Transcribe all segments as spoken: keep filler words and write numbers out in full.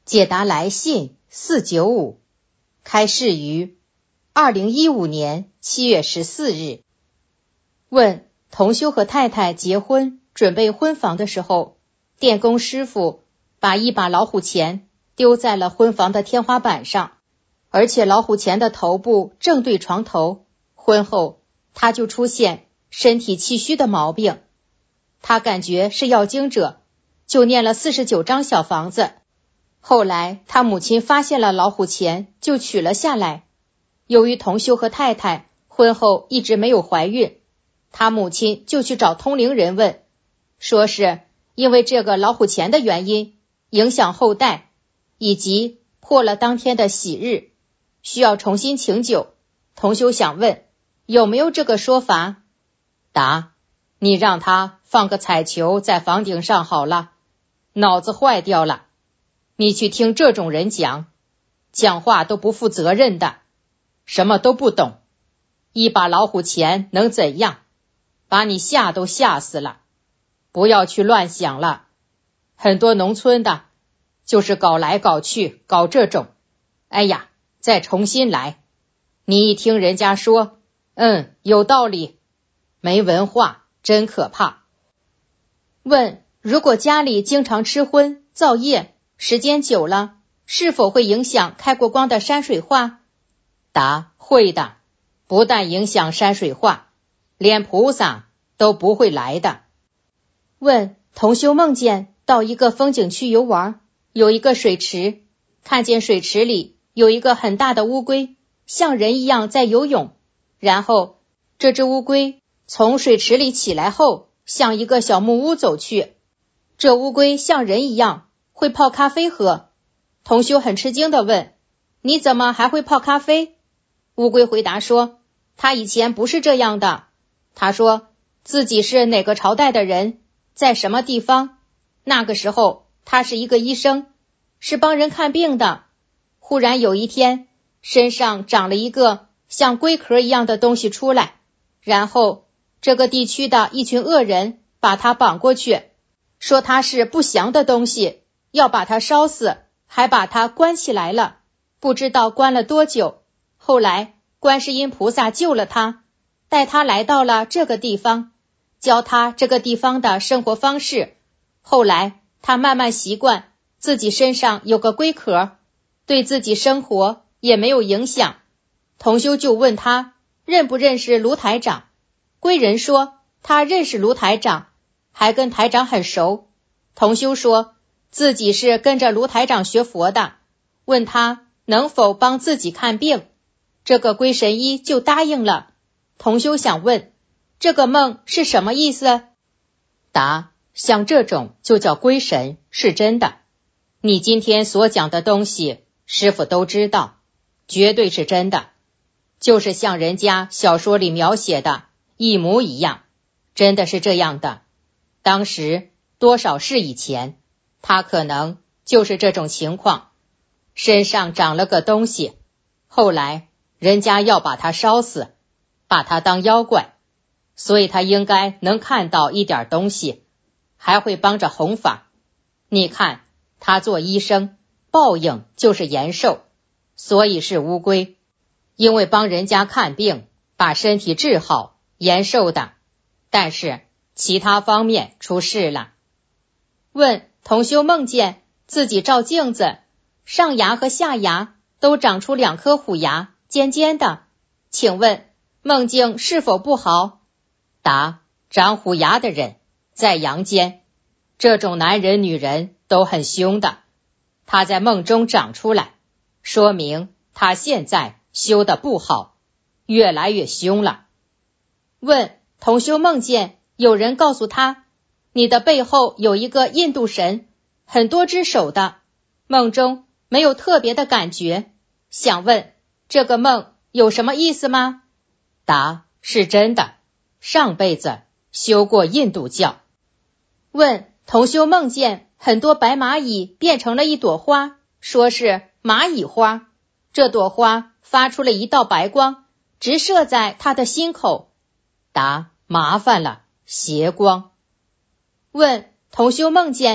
解答来信四九五，开示于二零一五年七月十四日。问：同修和太太结婚准备婚房的时候，电工师傅把一把老虎钳丢在了婚房的天花板上，而且老虎钳的头部正对床头。婚后他就出现身体气虚的毛病，他感觉是要经者，就念了四十九张小房子。后来他母亲发现了老虎钳，就取了下来。由于同修和太太婚后一直没有怀孕，他母亲就去找通灵人问，说是因为这个老虎钳的原因影响后代，以及破了当天的喜日，需要重新请酒。同修想问有没有这个说法？答：你让他放个彩球在房顶上好了，脑子坏掉了。你去听这种人讲，讲话都不负责任的，什么都不懂。一把老虎钳能怎样？把你吓都吓死了。不要去乱想了。很多农村的就是搞来搞去，搞这种。哎呀，再重新来。你一听人家说，嗯，有道理。没文化，真可怕。问：如果家里经常吃荤造业，时间久了，是否会影响开过光的山水画？答：会的，不但影响山水画，连菩萨都不会来的。问：同修梦见到一个风景区游玩，有一个水池，看见水池里有一个很大的乌龟，像人一样在游泳，然后这只乌龟从水池里起来后，向一个小木屋走去。这乌龟像人一样会泡咖啡喝。同修很吃惊地问：你怎么还会泡咖啡？乌龟回答说，他以前不是这样的。他说自己是哪个朝代的人，在什么地方，那个时候他是一个医生，是帮人看病的。忽然有一天，身上长了一个像龟壳一样的东西出来，然后这个地区的一群恶人把他绑过去，说他是不祥的东西，要把他烧死，还把他关起来了，不知道关了多久。后来观世音菩萨救了他，带他来到了这个地方，教他这个地方的生活方式。后来他慢慢习惯自己身上有个龟壳，对自己生活也没有影响。同修就问他认不认识卢台长，龟人说他认识卢台长，还跟台长很熟。同修说自己是跟着卢台长学佛的，问他能否帮自己看病，这个龟神医就答应了。同修想问这个梦是什么意思？答：像这种就叫龟神，是真的。你今天所讲的东西师父都知道，绝对是真的，就是像人家小说里描写的一模一样，真的是这样的。当时多少世以前，他可能就是这种情况，身上长了个东西，后来人家要把他烧死，把他当妖怪，所以他应该能看到一点东西，还会帮着弘法。你看他做医生，报应就是延寿，所以是乌龟，因为帮人家看病，把身体治好，延寿的，但是其他方面出事了。问：同修梦见自己照镜子，上牙和下牙都长出两颗虎牙，尖尖的，请问梦境是否不好？答：长虎牙的人在阳间，这种男人女人都很凶的，他在梦中长出来，说明他现在修得不好，越来越凶了。问：同修梦见有人告诉他，你的背后有一个印度神，很多只手的，梦中没有特别的感觉，想问这个梦有什么意思吗？答：是真的，上辈子修过印度教。问：同修梦见很多白蚂蚁变成了一朵花，说是蚂蚁花，这朵花发出了一道白光，直射在他的心口。答：麻烦了，邪光。问：同修梦见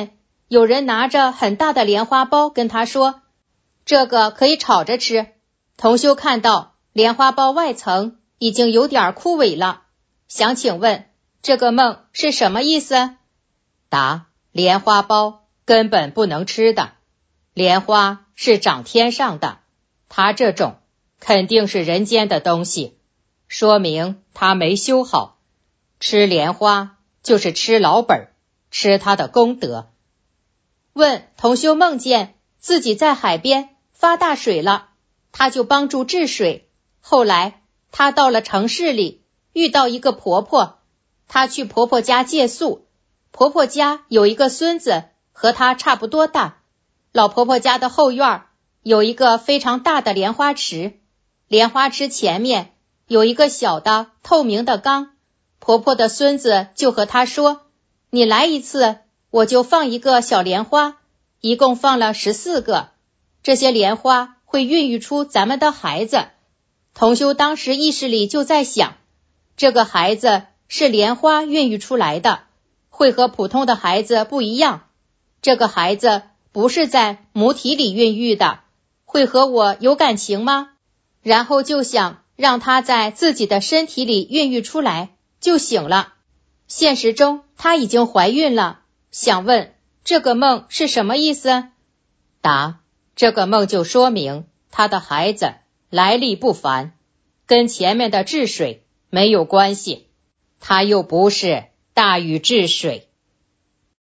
有人拿着很大的莲花包跟他说，这个可以炒着吃。同修看到莲花包外层已经有点枯萎了，想请问这个梦是什么意思？答：莲花包根本不能吃的，莲花是长天上的，它这种肯定是人间的东西，说明它没修好。吃莲花就是吃老本，吃它的功德。问同修梦见自己在海边发大水了，他就帮助治水。后来他到了城市里，遇到一个婆婆，他去婆婆家借宿。婆婆家有一个孙子和他差不多大，老婆婆家的后院有一个非常大的莲花池，莲花池前面有一个小的透明的缸。婆婆的孙子就和她说，你来一次我就放一个小莲花，一共放了十四个，这些莲花会孕育出咱们的孩子。同修当时意识里就在想，这个孩子是莲花孕育出来的，会和普通的孩子不一样，这个孩子不是在母体里孕育的，会和我有感情吗？然后就想让他在自己的身体里孕育出来，就醒了。现实中她已经怀孕了，想问这个梦是什么意思？答：这个梦就说明她的孩子来历不凡，跟前面的治水没有关系，他又不是大禹治水。